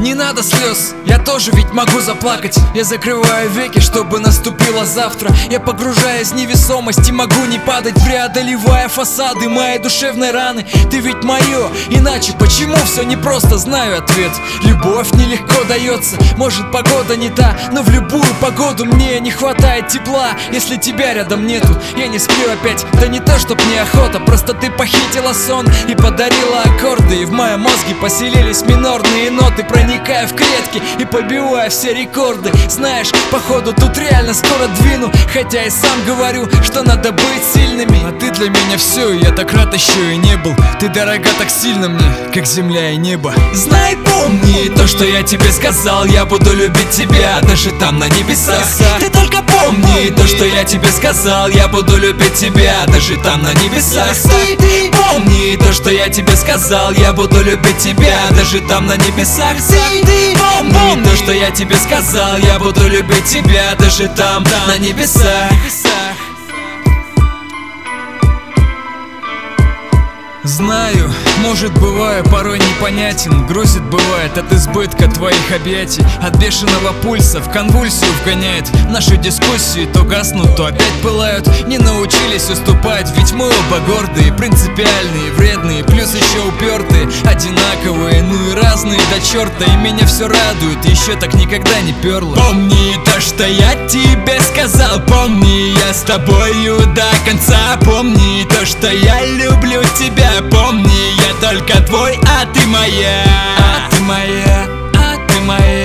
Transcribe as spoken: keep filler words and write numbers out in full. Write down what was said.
Не надо слез, я тоже ведь могу заплакать. Я закрываю веки, чтобы наступило завтра. Я погружаюсь в невесомость и могу не падать, преодолевая фасады моей душевной раны. Ты ведь мое, иначе почему все непросто? Знаю ответ. Любовь нелегко дается. Может, погода не та, но в любую погоду мне не хватает тепла. Если тебя рядом нету, я не сплю опять. Да не то, чтоб мне охота, просто ты похитила сон и подарила аккорды. И в моем мозге поселились минорные ноты, проникая в клетки и побивая все рекорды. Знаешь, походу тут реально скоро двину, хотя и сам говорю, что надо быть сильными. А ты для меня все, и я так рад еще и не был. Ты дорога так сильно мне, как земля и небо. Знай, помни то, что я тебе сказал. Я буду любить тебя даже там на небесах. Ты только помни то, что я тебе сказал. Я буду любить тебя даже там на небесах. Ты помни то, что я тебе сказал. Я буду любить тебя даже там на небесах. Ты помни то, что я тебе сказал. Я буду любить тебя даже там на небесах. Знаю, может, бываю порой непонятен. Грузит бывает от избытка твоих объятий. От бешеного пульса в конвульсию вгоняет. Наши дискуссии то гаснут, то опять пылают. Не научились уступать, ведь мы оба гордые, принципиальные, вредные, плюс еще упертые, одинаковые, ну и разные до черта. И меня все радует, еще так никогда не перло. Помни то, что я тебе сказал. Помни, я с тобою до конца. Помни то, что я люблю тебя. Помни, я только твой, а ты моя. А ты моя, а ты моя.